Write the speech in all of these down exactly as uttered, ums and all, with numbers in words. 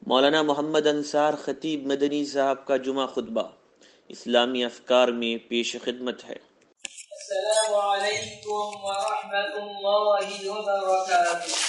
मौलाना मोहम्मद अंसार खतीब मदनी साहब का जुमा खुतबा इस्लामी अफकार में पेश खिदमत है। अस्सलामु अलैकुम व रहमतुल्लाहि व बरकातुहू।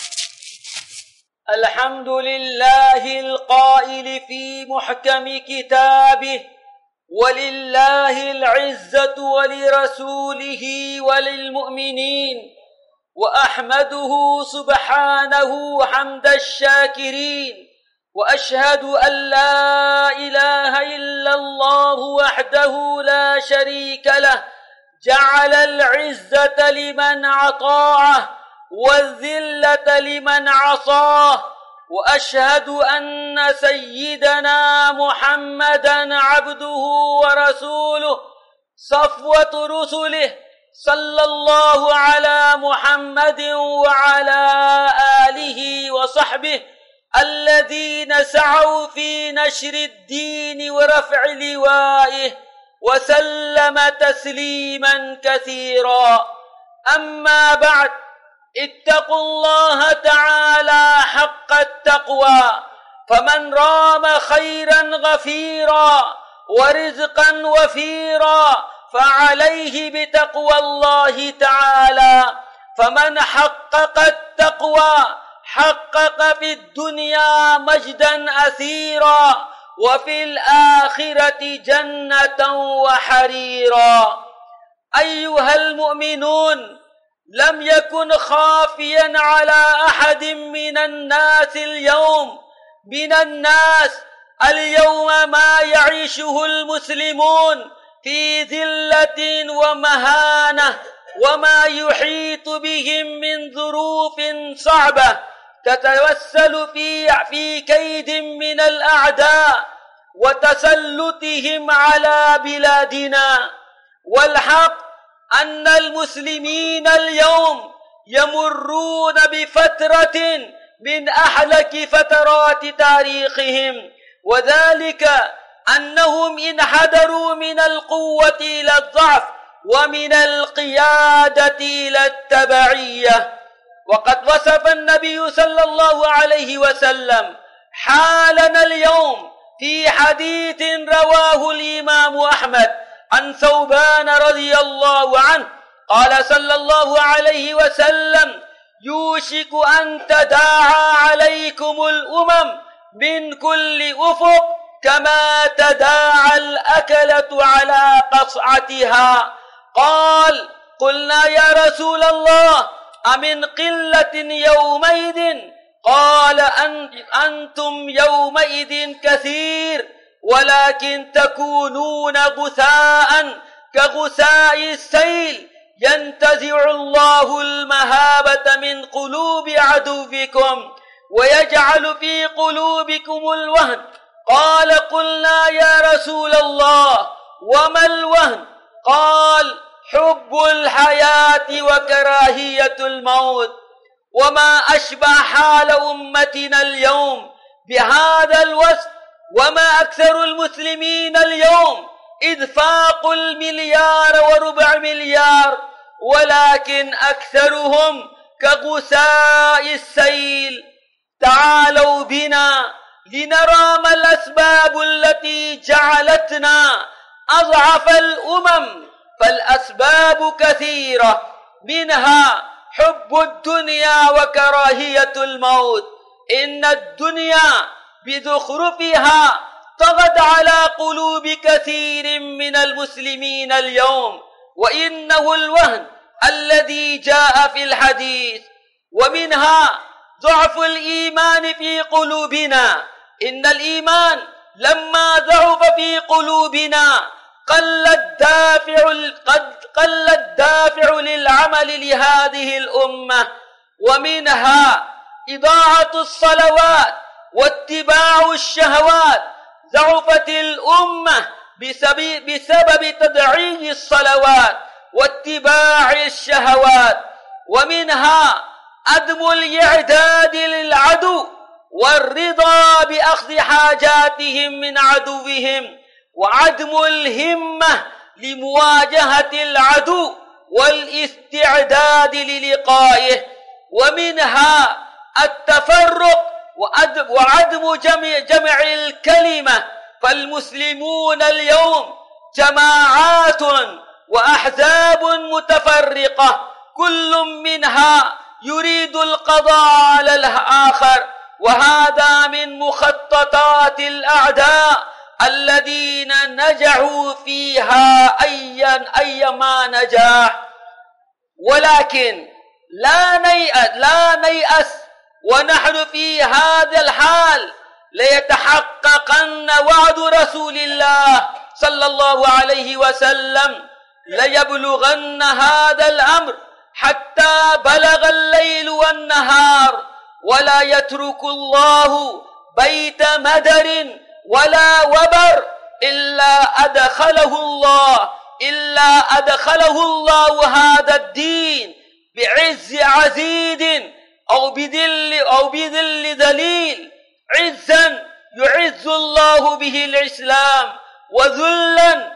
अल्हम्दुलिल्लाहिल क़ाइल फ़ी मुहकमि किताबिही वलिल्लाहिल इज़्ज़तु व लिरसूलिही व लिलमुअ्मिनीन व अहमदुहु सुब्हानहु हम्दश शाकिरीन وأشهد أن لا إله إلا الله وحده لا شريك له جعل العزة لمن أطاعه والذلة لمن عصاه. وأشهد أن سيدنا محمدا عبده ورسوله صفوة رسله صلى الله على محمد وعلى آله وصحبه الذين سعوا في نشر الدين ورفع لوائه وسلم تسليما كثيرا. أما بعد، اتقوا الله تعالى حق التقوى، فمن رام خيرا غفيرا ورزقا وفيرا فعليه بتقوى الله تعالى. فمن حقق التقوى حقق في الدنيا مجدا أثيرا وفي الآخرة جنة وحريرا. أيها المؤمنون، لم يكن خافيا على أحد من الناس اليوم من الناس اليوم ما يعيشه المسلمون في ذلة ومهانة وما يحيط بهم من ظروف صعبة تتوسل في في كيد من الأعداء وتسلطهم على بلادنا. والحق أن المسلمين اليوم يمرون بفترة من أحلك فترات تاريخهم، وذلك أنهم انحدروا من القوة إلى الضعف ومن القيادة إلى التبعية. وقد وصف النبي صلى الله عليه وسلم حالنا اليوم في حديث رواه الإمام أحمد عن ثوبان رضي الله عنه قال صلى الله عليه وسلم: يوشك أن تداعى عليكم الأمم من كل أفق كما تداعى الأكلة على قصعتها. قال: قلنا يا رسول الله أمن قلة يومئذ؟ قال: أن أنتم يومئذ كثير ولكن تكونون غثاء كغثاء السيل ينتزع الله المهابة من قلوب عدوكم ويجعل في قلوبكم الوهن. قال: قلنا يا رسول الله وما الوهن؟ قال: حب الحياة وكراهية الموت. وما أشبه حال أمتنا اليوم بهذا الوصف، وما أكثر المسلمين اليوم إذ فاقوا المليار وربع مليار، ولكن أكثرهم كغثاء السيل. تعالوا بنا لنرى ما الأسباب التي جعلتنا أضعف الأمم. فالأسباب كثيرة، منها حب الدنيا وكراهية الموت. إن الدنيا بزخرفها طغت على قلوب كثير من المسلمين اليوم، وإنه الوهن الذي جاء في الحديث. ومنها ضعف الإيمان في قلوبنا. إن الإيمان لما ضعف في قلوبنا قل الدافع قد قل الدافع للعمل لهذه الأمة. ومنها إضاعة الصلوات واتباع الشهوات. ضعفت الأمة بسبب, بسبب تضعيف الصلوات واتباع الشهوات. ومنها عدم الإعداد للعدو والرضا بأخذ حاجاتهم من عدوهم، وعدم الهمة لمواجهة العدو والاستعداد للقائه. ومنها التفرق وعدم عدم جمع, جمع الكلمة، فالمسلمون اليوم جماعات وأحزاب متفرقة، كل منها يريد القضاء على الآخر، وهذا من مخططات الأعداء الذين نجحوا فيها أيا أيما نجاح. ولكن لا نيأس لا نيأس ونحن في هذا الحال ليتحققن وعد رسول الله صلى الله عليه وسلم، ليبلغن هذا الأمر حتى بلغ الليل والنهار، ولا يترك الله بيت مدر ولا وبر إلا أدخله الله إلا أدخله الله هذا الدين بعز عزيز أو بذل أو بذل ذليل، عزا يعز الله به الإسلام، وذلا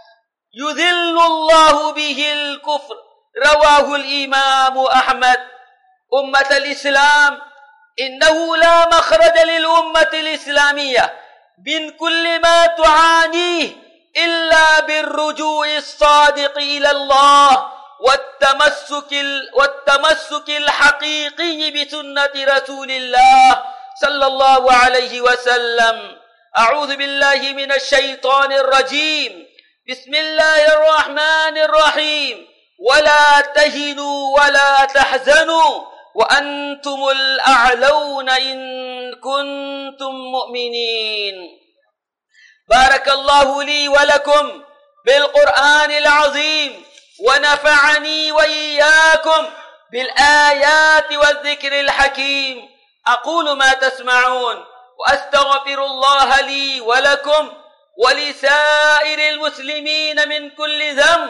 يذل الله به الكفر. رواه الإمام أحمد. أمة الإسلام، إنه لا مخرج للأمة الإسلامية من كل ما تعانيه إلا بالرجوع الصادق إلى الله والتمسك والتمسك الحقيقي بسنة رسول الله صلى الله عليه وسلم. أعوذ بالله من الشيطان الرجيم. بسم الله الرحمن الرحيم. ولا تهنوا ولا تحزنوا وأنتم الأعلون إن كنتم مؤمنين. بارك الله لي ولكم بالقرآن العظيم، ونفعني وإياكم بالآيات والذكر الحكيم. أقول ما تسمعون، وأستغفر الله لي ولكم ولسائر المسلمين من كل ذنب،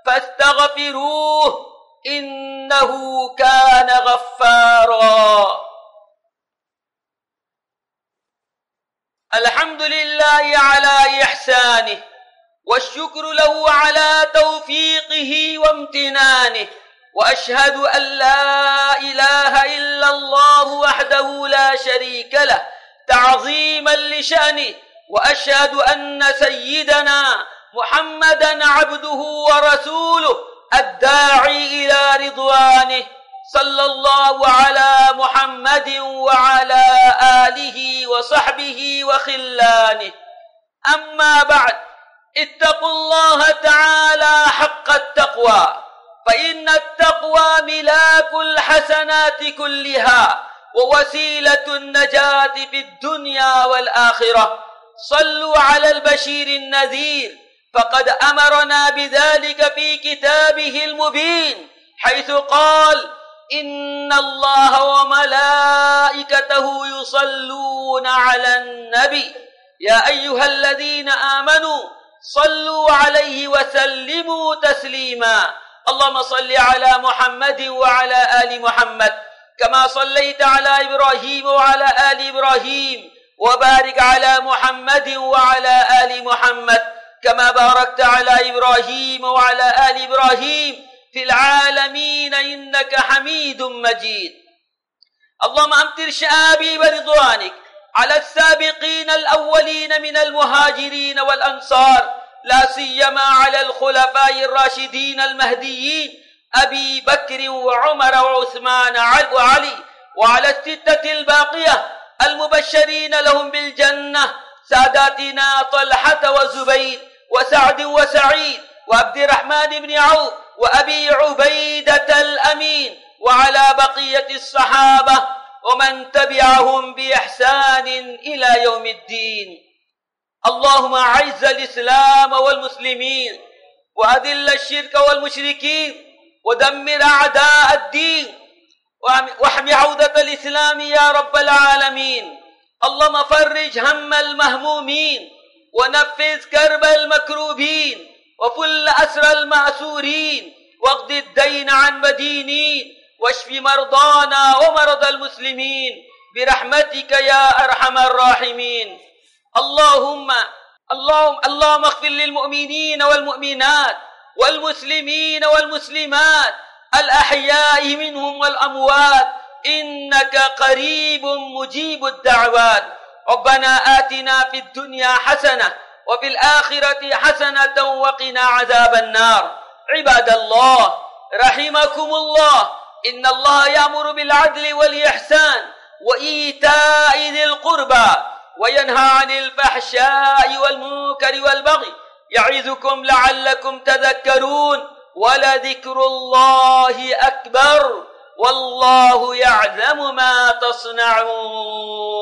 فاستغفروه إنه كان غفارا. الحمد لله على إحسانه، والشكر له على توفيقه وامتنانه، وأشهد أن لا إله إلا الله وحده لا شريك له تعظيما لشأنه، وأشهد أن سيدنا محمدا عبده ورسوله الداعي إلى رضوانه، صلى الله على محمد وعلى آله وصحبه وخلانه. أما بعد، اتقوا الله تعالى حق التقوى، فإن التقوى ملاك الحسنات كلها ووسيلة النجاة في الدنيا والآخرة. صلوا على البشير النذير، فقد أمرنا بذلك في كتابه المبين، حيث قال: إن الله وملائكته يصلون على النبي يا أيها الذين آمنوا صلوا عليه وسلموا تسليما. اللهم صل على محمد وعلى آل محمد كما صليت على إبراهيم وعلى آل إبراهيم، وبارك على محمد وعلى آل محمد كما باركت على إبراهيم وعلى آل إبراهيم في العالمين إنك حميد مجيد. اللهم أمطر شآبي برضوانك على السابقين الأولين من المهاجرين والأنصار، لا سيما على الخلفاء الراشدين المهديين أبي بكر وعمر وعثمان وعلي، وعلى الستة الباقية المبشرين لهم بالجنة، ساداتنا طلحة وزبير وسعد وسعيد وعبد الرحمن بن عوف وأبي عبيدة الأمين، وعلى بقية الصحابة ومن تبعهم بإحسان إلى يوم الدين. اللهم أعز الإسلام والمسلمين، وأذل الشرك والمشركين، ودمر أعداء الدين، واحمي عودة الإسلام يا رب العالمين. اللهم فرج هم المهمومين، ونفذ كرب المكروبين، وفل أسر المأسورين، واقض الدين عن مدينين، واشف مرضانا ومرضى المسلمين برحمتك يا أرحم الراحمين. اللهم اللهم اللهم اغفر للمؤمنين والمؤمنات والمسلمين والمسلمات الأحياء منهم والأموات، إنك قريب مجيب الدعوات. ربنا آتنا في الدنيا حسنة وفي الآخرة حسنة وقنا عذاب النار. عباد الله رحمكم الله، إن الله يأمر بالعدل والإحسان وإيتاء ذي القربى وينهى عن الفحشاء والمنكر والبغي يعظكم لعلكم تذكرون. ولذكر الله أكبر والله يعلم ما تصنعون.